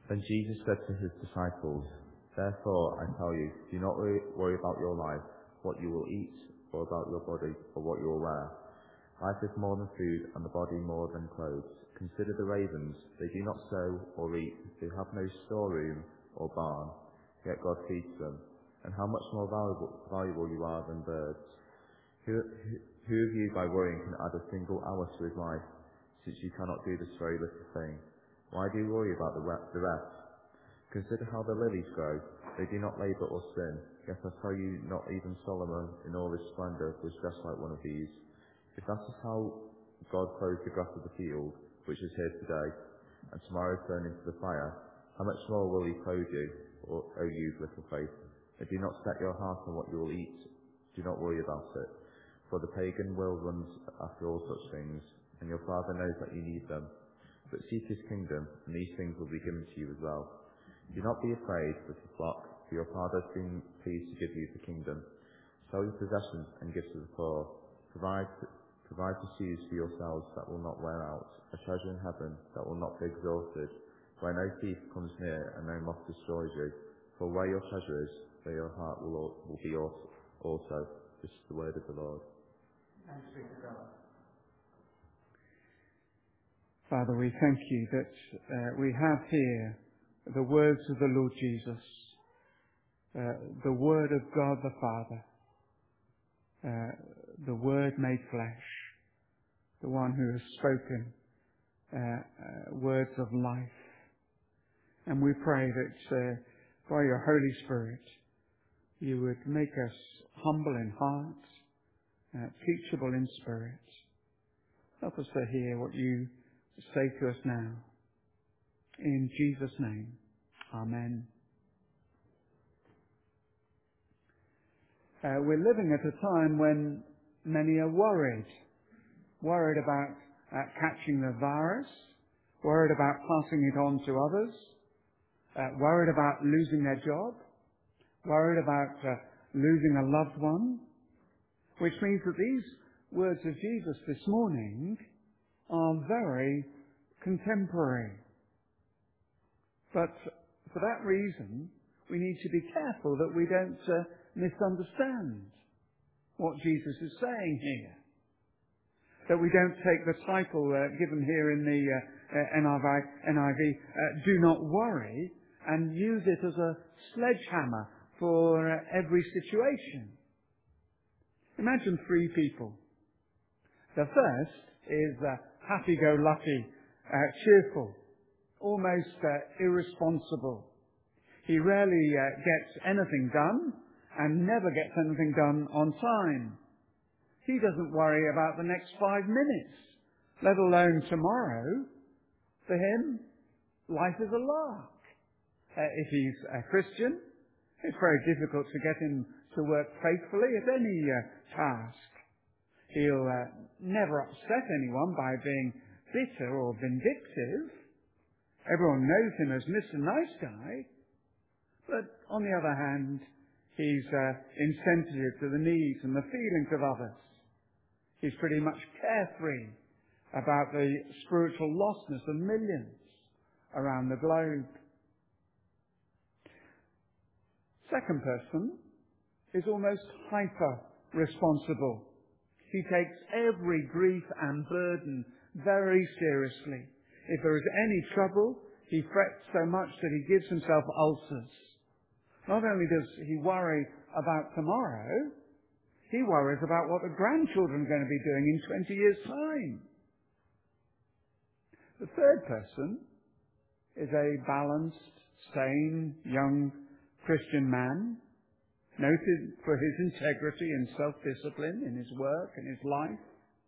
Then Jesus said to his disciples, "Therefore I tell you, do not worry about your life, what you will eat, or about your body, or what you will wear. Life is more than food, and the body more than clothes. Consider the ravens, they do not sow or reap, they have no storeroom or barn, yet God feeds them. And how much more valuable you are than birds. Who of you by worrying can add a single hour to his life, since you cannot do this very little thing? Why do you worry about the rest? Consider how the lilies grow. They do not labour or spin. Yet I tell you, not even Solomon in all his splendour was dressed like one of these. If that is how God clothes the grass of the field, which is here today, and tomorrow thrown into the fire, how much more will he clothe you, O you of little faith? And do not set your heart on what you will eat. Do not worry about it. For the pagan world runs after all such things, and your Father knows that you need them. But seek his kingdom, and these things will be given to you as well. Do not be afraid, little flock, for your Father has been pleased to give you the kingdom. Sell your possessions and give to the poor. Provide the shoes for yourselves that will not wear out, a treasure in heaven that will not be exhausted, where no thief comes near and no moth destroys you. For where your treasure is, there your heart will be also. This is the word of the Lord. Thanks be to God. Father, we thank you that we have here the words of the Lord Jesus, the word of God the Father, the Word made flesh, the one who has spoken words of life. And we pray that by your Holy Spirit you would make us humble in heart, teachable in spirit. Help us to hear what you say to us now. In Jesus' name, amen. We're living at a time when many are worried about catching the virus, worried about passing it on to others, worried about losing their job, worried about losing a loved one, which means that these words of Jesus this morning are very contemporary. But for that reason, we need to be careful that we don't misunderstand what Jesus is saying here. That we don't take the title given here in the NIV, do not worry, and use it as a sledgehammer for every situation. Imagine three people. The first is happy-go-lucky, cheerful, almost irresponsible. He rarely gets anything done and never gets anything done on time. He doesn't worry about the next 5 minutes, let alone tomorrow. For him, life is a lark. If he's a Christian, it's very difficult to get him to work faithfully at any task. He'll never upset anyone by being bitter or vindictive. Everyone knows him as Mr. Nice Guy. But on the other hand, he's insensitive to the needs and the feelings of others. He's pretty much carefree about the spiritual lostness of millions around the globe. Second person is almost hyper-responsible. He takes every grief and burden very seriously. If there is any trouble, he frets so much that he gives himself ulcers. Not only does he worry about tomorrow, he worries about what the grandchildren are going to be doing in 20 years' time. The third person is a balanced, sane, young Christian man, noted for his integrity and self-discipline in his work and his life.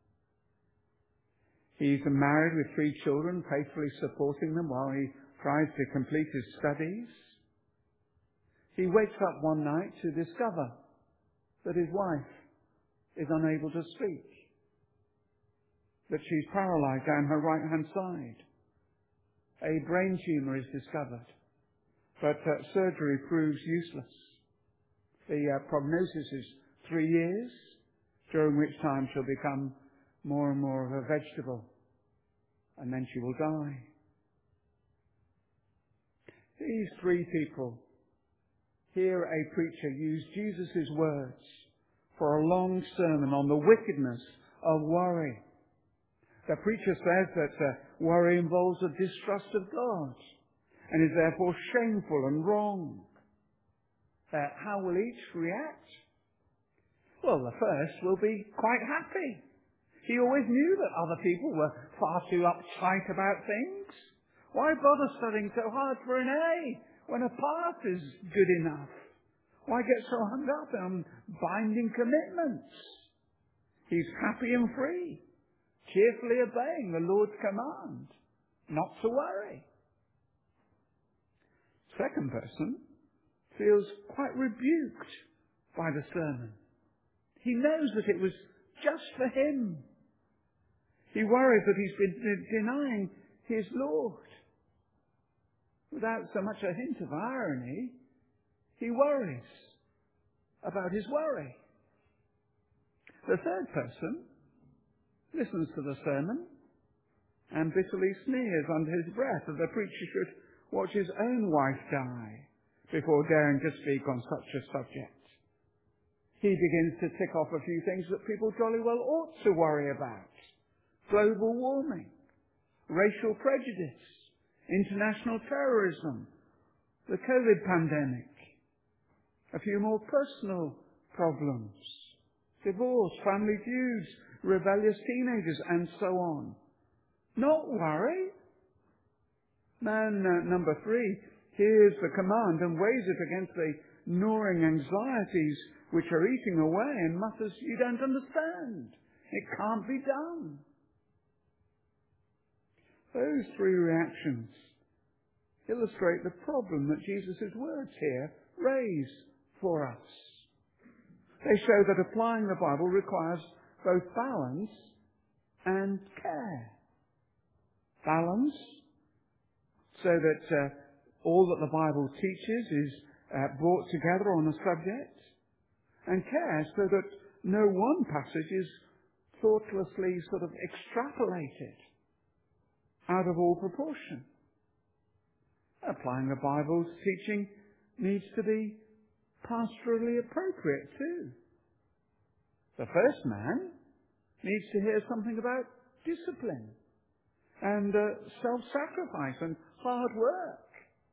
He's married with 3 children, faithfully supporting them while he tries to complete his studies. He wakes up one night to discover that his wife is unable to speak, that she's paralyzed down her right-hand side. A brain tumor is discovered, but surgery proves useless. The prognosis is 3 years, during which time she'll become more and more of a vegetable, and then she will die. These three people hear a preacher use Jesus' words for a long sermon on the wickedness of worry. The preacher says that worry involves a distrust of God and is therefore shameful and wrong. How will each react? Well, the first will be quite happy. He always knew that other people were far too uptight about things. Why bother studying so hard for an A when a pass is good enough? Why get so hung up on binding commitments? He's happy and free, cheerfully obeying the Lord's command, not to worry. Second person feels quite rebuked by the sermon. He knows that it was just for him. He worries that he's been denying his Lord. Without so much a hint of irony, he worries about his worry. The third person listens to the sermon and bitterly sneers under his breath that the preacher should watch his own wife die before daring to speak on such a subject. He begins to tick off a few things that people jolly well ought to worry about. Global warming, racial prejudice, international terrorism, the COVID pandemic, a few more personal problems, divorce, family feuds, rebellious teenagers, and so on. Not worry. Man number 3 hears the command and weighs it against the gnawing anxieties which are eating away and mutters, "You don't understand. It can't be done." Those three reactions illustrate the problem that Jesus' words here raise for us. They show that applying the Bible requires both balance and care. Balance, so that all that the Bible teaches is brought together on a subject, and care, so that no one passage is thoughtlessly sort of extrapolated out of all proportion. Applying the Bible's teaching needs to be pastorally appropriate too. The first man needs to hear something about discipline and self-sacrifice and hard work.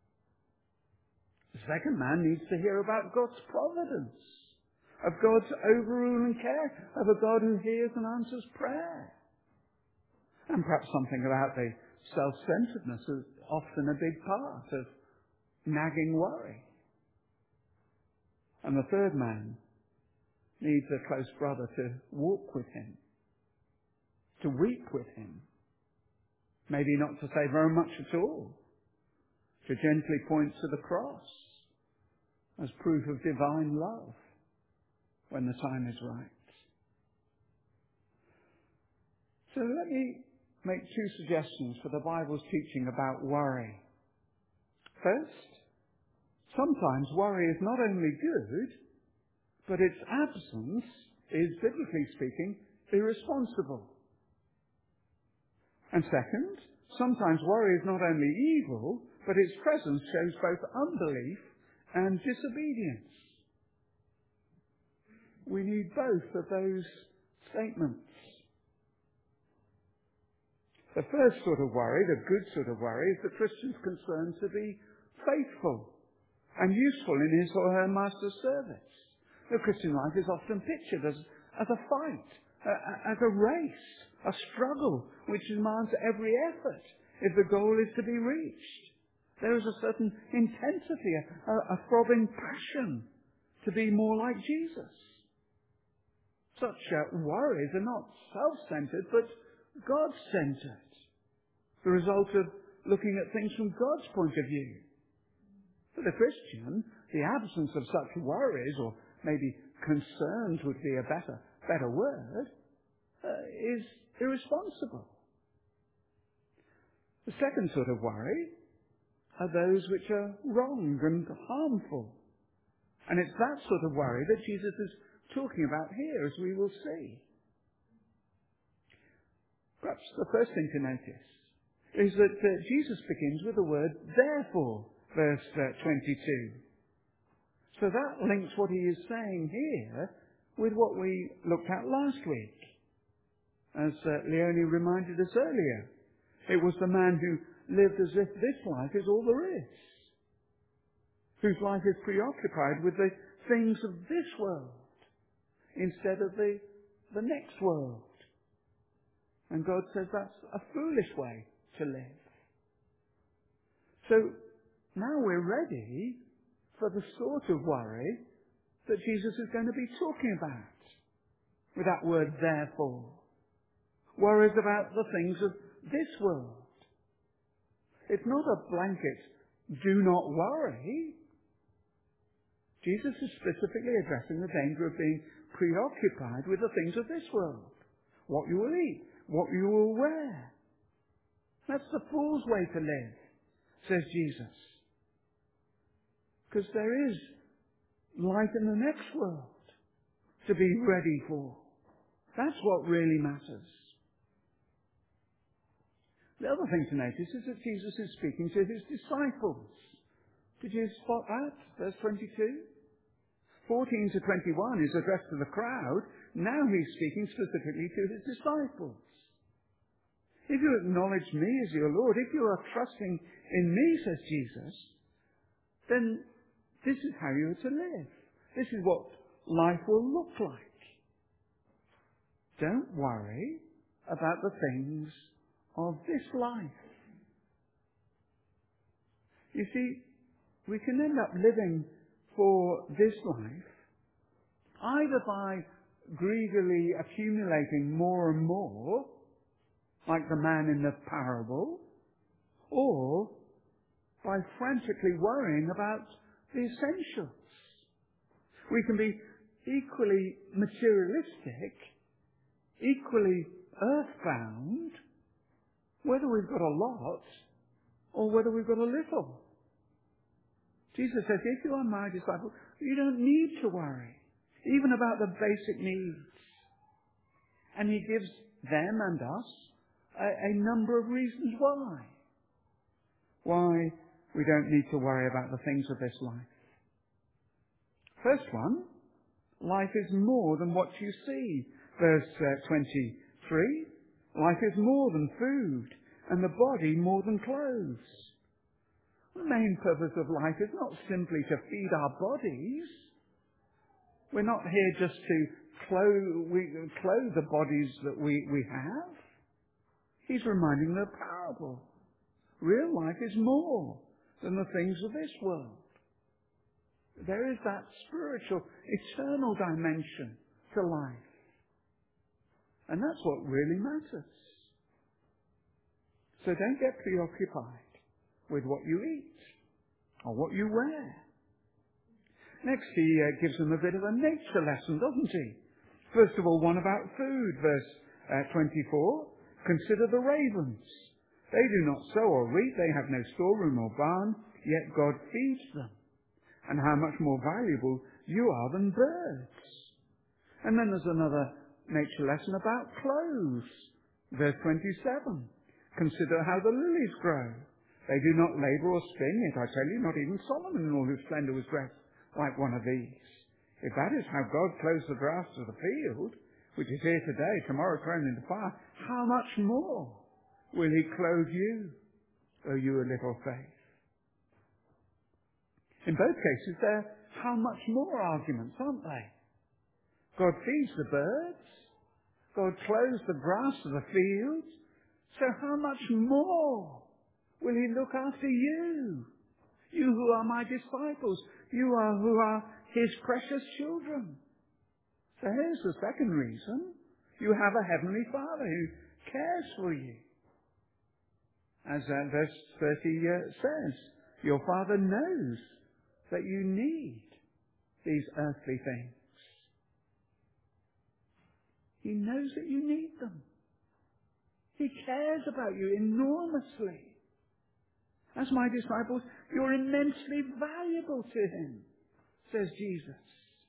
The second man needs to hear about God's providence, of God's overruling care, of a God who hears and answers prayer. And perhaps something about the self-centeredness is often a big part of nagging worry. And the third man needs a close brother to walk with him, to weep with him, maybe not to say very much at all, to gently point to the cross as proof of divine love when the time is right. So let me make 2 suggestions for the Bible's teaching about worry. First, sometimes worry is not only good, but its absence is, biblically speaking, irresponsible. And second, sometimes worry is not only evil, but its presence shows both unbelief and disobedience. We need both of those statements. The first sort of worry, the good sort of worry, is the Christian's concern to be faithful and useful in his or her master's service. The Christian life is often pictured as a fight, as a race, a struggle which demands every effort if the goal is to be reached. There is a certain intensity, a throbbing passion to be more like Jesus. Such worries are not self-centered, but God-centered, the result of looking at things from God's point of view. For the Christian, the absence of such worries, or maybe concerns would be a better word, is irresponsible. The second sort of worry are those which are wrong and harmful. And it's that sort of worry that Jesus is talking about here, as we will see. Perhaps the first thing to notice is that Jesus begins with the word therefore, verse 22. So that links what he is saying here with what we looked at last week. As Leonie reminded us earlier, it was the man who lived as if this life is all there is, whose life is preoccupied with the things of this world instead of the next world. And God says that's a foolish way to live. So now we're ready for the sort of worry that Jesus is going to be talking about with that word therefore. Worries about the things of this world. It's not a blanket, do not worry. Jesus is specifically addressing the danger of being preoccupied with the things of this world. What you will eat, what you will wear. That's the fool's way to live, says Jesus. Because there is life in the next world to be ready for. That's what really matters. The other thing to notice is that Jesus is speaking to his disciples. Did you spot that? Verse 22? 14 to 21 is addressed to the crowd. Now he's speaking specifically to his disciples. If you acknowledge me as your Lord, if you are trusting in me, says Jesus, then this is how you are to live. This is what life will look like. Don't worry about the things of this life. You see, we can end up living for this life either by greedily accumulating more and more, like the man in the parable, or by frantically worrying about the essentials. We can be equally materialistic, equally earthbound, whether we've got a lot or whether we've got a little. Jesus says, if you are my disciple, you don't need to worry, even about the basic needs. And he gives them and us a number of reasons why. Why we don't need to worry about the things of this life. First one, life is more than what you see. Verse 23, life is more than food, and the body more than clothes. The main purpose of life is not simply to feed our bodies. We're not here just to clothe the bodies that we have. He's reminding the parable. Real life is more than the things of this world. There is that spiritual, eternal dimension to life. And that's what really matters. So don't get preoccupied with what you eat or what you wear. Next, he gives them a bit of a nature lesson, doesn't he? First of all, one about food, verse 24. Consider the ravens. They do not sow or reap, they have no storeroom or barn, yet God feeds them. And how much more valuable you are than birds. And then there's another nature lesson about clothes. Verse 27. Consider how the lilies grow. They do not labor or spin, yet I tell you, not even Solomon in all his splendor was dressed like one of these. If that is how God clothes the grass of the field, which is here today, tomorrow thrown into fire, how much more will he clothe you, O you of little faith? In both cases, they're how much more arguments, aren't they? God feeds the birds. God clothes the grass of the field. So how much more will he look after you? You who are my disciples. You who are his precious children. So here's the second reason. You have a heavenly Father who cares for you. As verse 30 says, your Father knows that you need these earthly things. He knows that you need them. He cares about you enormously. As my disciples, you're immensely valuable to him, says Jesus.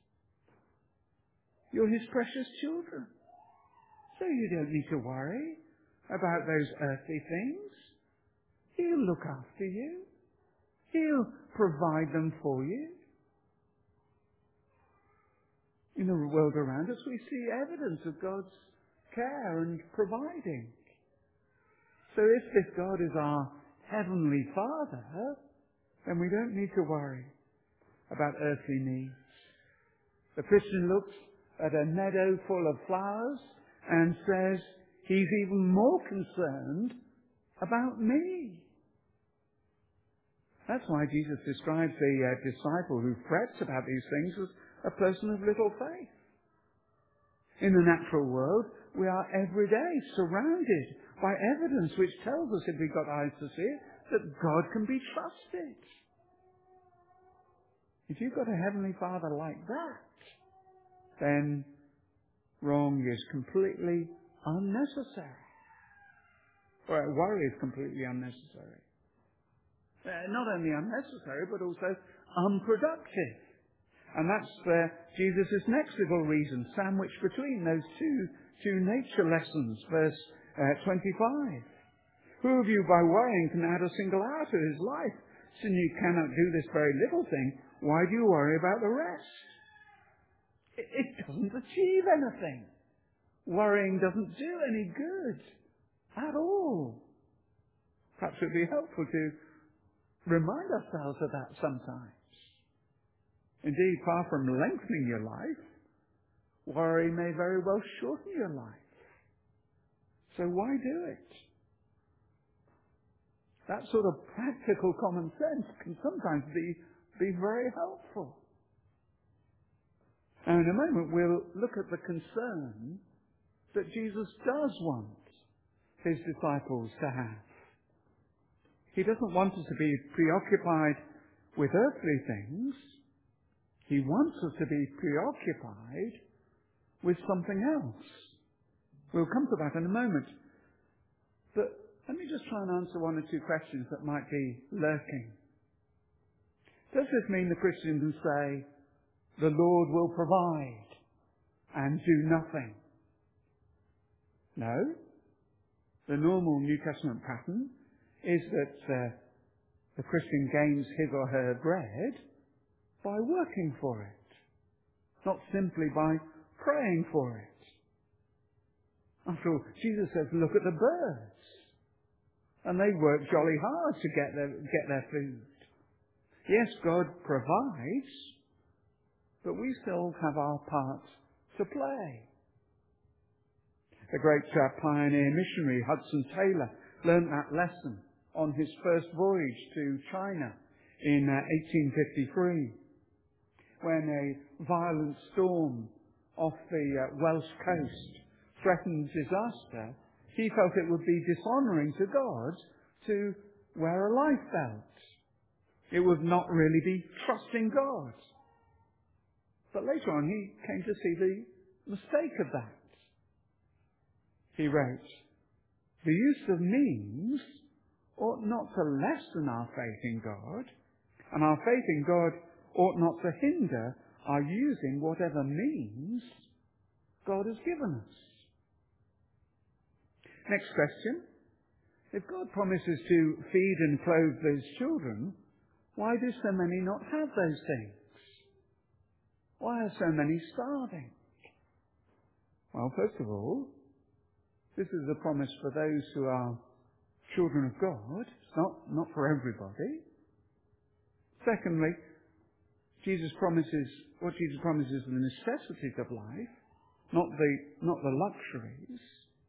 You're his precious children. So you don't need to worry about those earthly things. He'll look after you. He'll provide them for you. In the world around us, we see evidence of God's care and providing. So if this God is our Heavenly Father, then we don't need to worry about earthly needs. The Christian looks at a meadow full of flowers and says, He's even more concerned about me. That's why Jesus describes the disciple who frets about these things as a person of little faith. In the natural world, we are every day surrounded by evidence which tells us, if we've got eyes to see it, that God can be trusted. If you've got a Heavenly Father like that, then wrong is completely unnecessary. Or worry is completely unnecessary. Not only unnecessary, but also unproductive. And that's Jesus' next little reason, sandwiched between those two nature lessons, verse 25. Who of you by worrying can add a single hour to his life? Since you cannot do this very little thing, why do you worry about the rest? It doesn't achieve anything. Worrying doesn't do any good at all. Perhaps it would be helpful to remind ourselves of that sometimes. Indeed, far from lengthening your life, worry may very well shorten your life. So why do it? That sort of practical common sense can sometimes be very helpful. Now, in a moment, we'll look at the concern that Jesus does want His disciples to have. He doesn't want us to be preoccupied with earthly things. He wants us to be preoccupied with something else. We'll come to that in a moment. But let me just try and answer one or two questions that might be lurking. Does this mean the Christian can say, the Lord will provide and do nothing? No. The normal New Testament pattern is that the Christian gains his or her bread by working for it, not simply by praying for it. After all, Jesus says, look at the birds. And they work jolly hard to get their food. Yes, God provides, but we still have our part to play. The great pioneer missionary Hudson Taylor learned that lesson on his first voyage to China in 1853, when a violent storm off the Welsh coast threatened disaster. He felt it would be dishonouring to God to wear a life belt. It would not really be trusting God. But later on he came to see the mistake of that. He wrote, the use of means ought not to lessen our faith in God, and our faith in God ought not to hinder our using whatever means God has given us. Next question. If God promises to feed and clothe those children, why do so many not have those things? Why are so many starving? Well, first of all, this is a promise for those who are children of God. It's not for everybody. Secondly, what Jesus promises are the necessities of life, not the luxuries.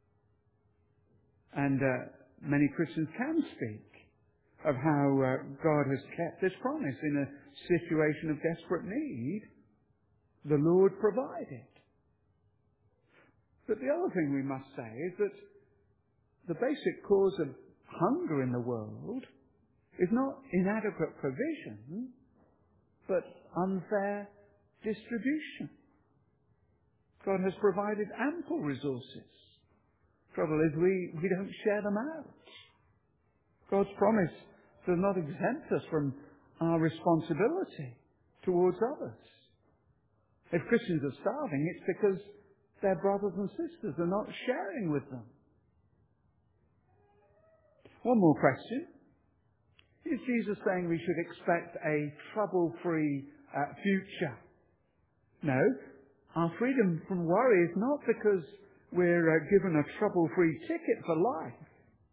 And many Christians can speak of how God has kept this promise in a situation of desperate need. The Lord provided. But the other thing we must say is that the basic cause of hunger in the world is not inadequate provision, but unfair distribution. God has provided ample resources. Trouble is we don't share them out. God's promise does not exempt us from our responsibility towards others. If Christians are starving, it's because their brothers and sisters are not sharing with them. One more question. Is Jesus saying we should expect a trouble-free future? No. Our freedom from worry is not because we're given a trouble-free ticket for life,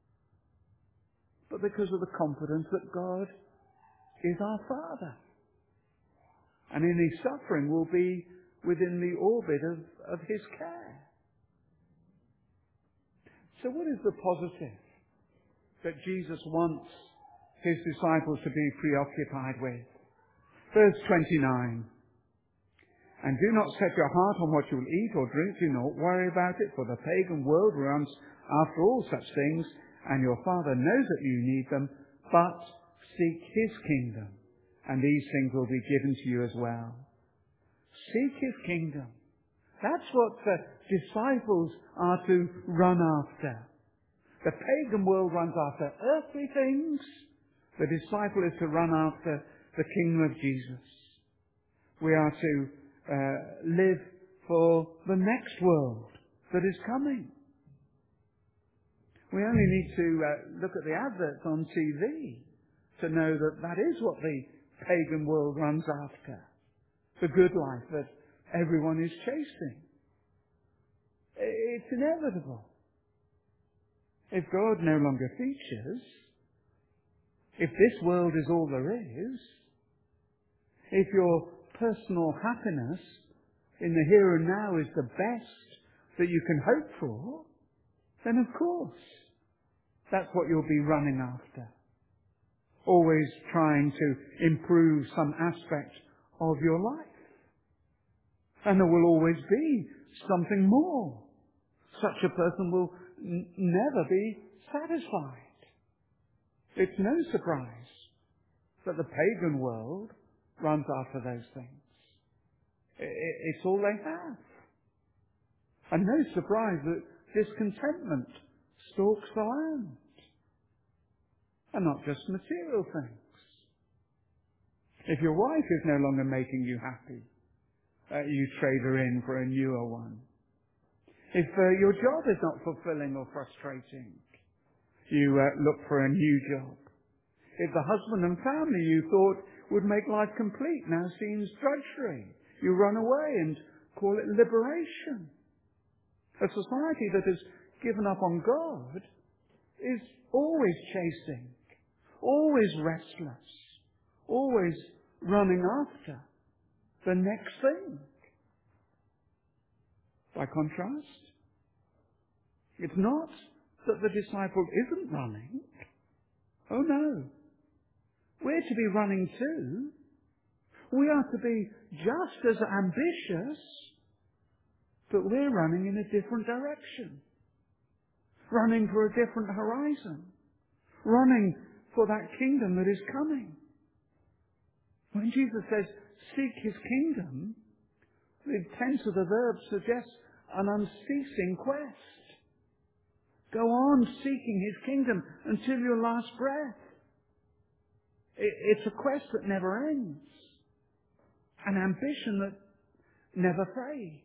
but because of the confidence that God is our Father. And any suffering will be within the orbit of His care. So what is the positive that Jesus wants His disciples to be preoccupied with? Verse 29. And do not set your heart on what you will eat or drink. Do not worry about it, for the pagan world runs after all such things, and your Father knows that you need them. But seek His kingdom, and these things will be given to you as well. Seek His kingdom. That's what the disciples are to run after. The pagan world runs after earthly things. The disciple is to run after the kingdom of Jesus. We are to live for the next world that is coming. We only need to look at the adverts on TV to know that that is what the pagan world runs after. The good life that everyone is chasing. It's inevitable. If God no longer features, if this world is all there is, if your personal happiness in the here and now is the best that you can hope for, then of course that's what you'll be running after. Always trying to improve some aspect of your life. And there will always be something more. Such a person will never be satisfied. It's no surprise that the pagan world runs after those things. It's all they have. And no surprise that discontentment stalks the land. And not just material things. If your wife is no longer making you happy, you trade her in for a newer one. If your job is not fulfilling or frustrating, you look for a new job. If the husband and family you thought would make life complete now seems drudgery, you run away and call it liberation. A society that has given up on God is always chasing, always restless, always running after the next thing. By contrast, it's not that the disciple isn't running. Oh no. We're to be running too. We are to be just as ambitious, but we're running in a different direction. Running for a different horizon. Running for that kingdom that is coming. When Jesus says, seek His kingdom, the tense of the verb suggests an unceasing quest. Go on seeking His kingdom until your last breath. It's a quest that never ends. An ambition that never fades.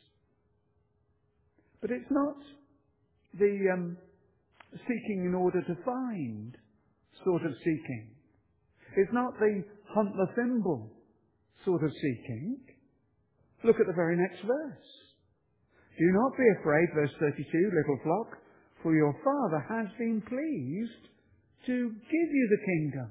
But it's not the seeking in order to find sort of seeking. It's not the hunt the thimble sort of seeking. Look at the very next verse. Do not be afraid, verse 32, little flock, for your Father has been pleased to give you the kingdom.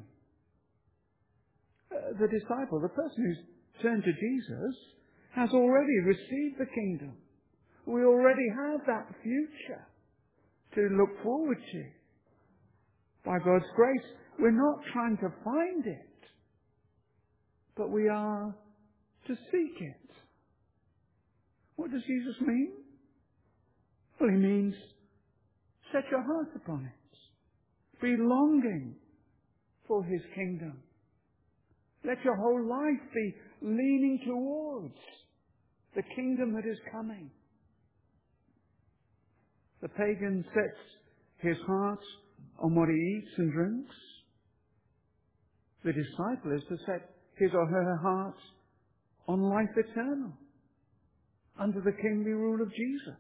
The disciple, the person who's turned to Jesus, has already received the kingdom. We already have that future to look forward to. By God's grace, we're not trying to find it, but we are to seek it. What does Jesus mean? Well, He means set your heart upon it. Be longing for His kingdom. Let your whole life be leaning towards the kingdom that is coming. The pagan sets his heart on what he eats and drinks. The disciple is to set his or her heart on life eternal, under the kingly rule of Jesus.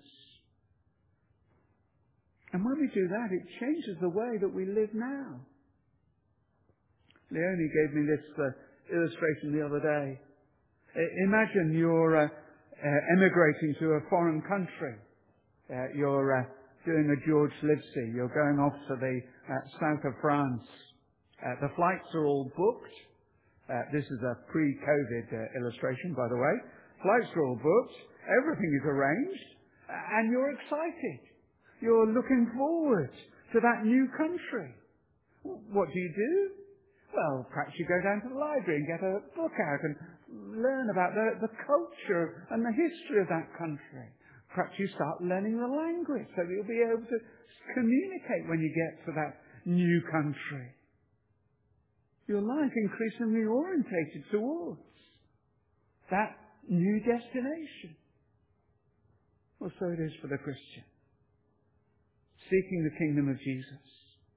And when we do that, it changes the way that we live now. Leonie gave me this illustration the other day. Imagine you're emigrating to a foreign country. You're doing a George Livesey. You're going off to the south of France. The flights are all booked. This is a pre-COVID illustration, by the way. Flights are all booked. Everything is arranged. And you're excited. You're looking forward to that new country. What do? Well, perhaps you go down to the library and get a book out and learn about the culture and the history of that country. Perhaps you start learning the language so that you'll be able to communicate when you get to that new country. Your life increasingly orientated towards that new destination. Well, so it is for the Christian. Seeking the kingdom of Jesus.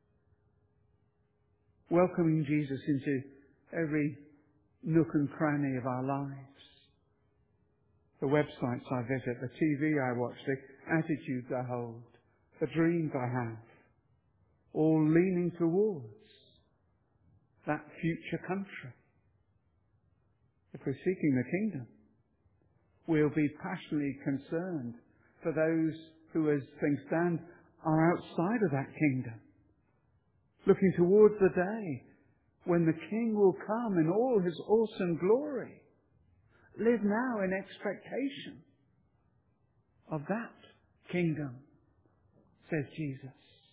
Welcoming Jesus into every nook and cranny of our lives. The websites I visit, the TV I watch, the attitudes I hold, the dreams I have, all leaning towards that future country. If we're seeking the kingdom, we'll be passionately concerned for those who, as things stand, are outside of that kingdom. Looking towards the day when the King will come in all his awesome glory. Live now in expectation of that kingdom, says Jesus.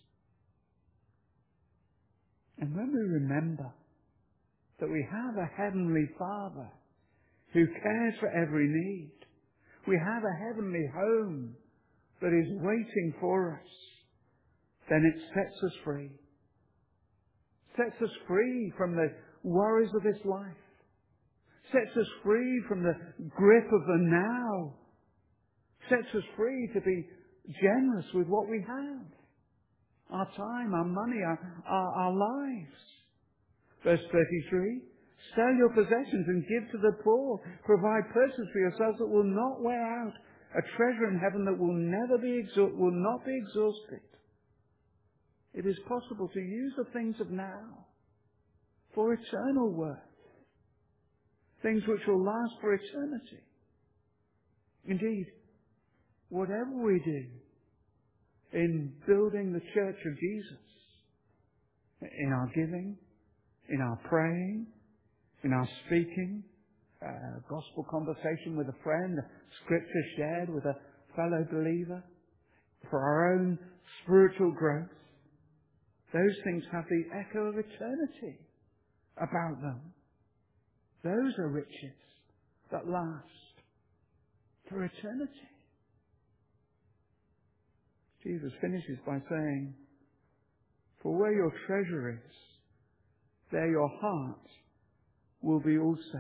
And when we remember that we have a heavenly Father who cares for every need, we have a heavenly home that is waiting for us, then it sets us free. Sets us free from the worries of this life. Sets us free from the grip of the now. Sets us free to be generous with what we have. Our time, our money, our lives. Verse 33, sell your possessions and give to the poor. Provide purses for yourselves that will not wear out. A treasure in heaven that will not be exhausted. It is possible to use the things of now for eternal worth. Things which will last for eternity. Indeed, whatever we do in building the church of Jesus, in our giving, in our praying, in our speaking, gospel conversation with a friend, scripture shared with a fellow believer, for our own spiritual growth, those things have the echo of eternity about them. Those are riches that last for eternity. Jesus finishes by saying, for where your treasure is, there your heart will be also.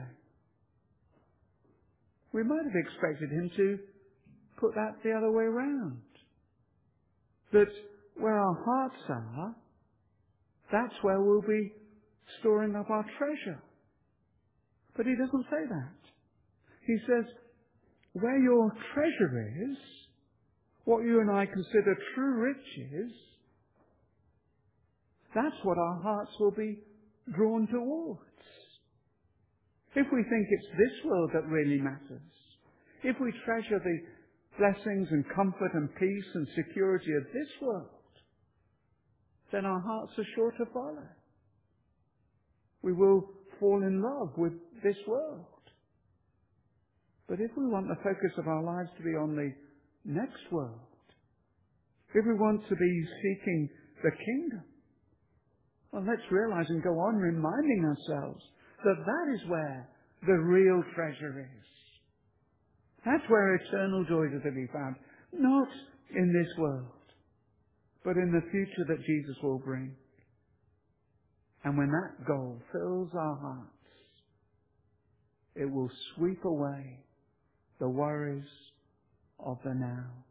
We might have expected him to put that the other way round. That where our hearts are, that's where we'll be storing up our treasure. But he doesn't say that. He says, where your treasure is, what you and I consider true riches, that's what our hearts will be drawn towards. If we think it's this world that really matters, if we treasure the blessings and comfort and peace and security of this world, then our hearts are sure to follow. We will fall in love with this world. But if we want the focus of our lives to be on the next world, if we want to be seeking the kingdom, well, let's realize and go on reminding ourselves that that is where the real treasure is. That's where eternal joys are to be found. Not in this world, but in the future that Jesus will bring. And when that goal fills our hearts, it will sweep away the worries of the now.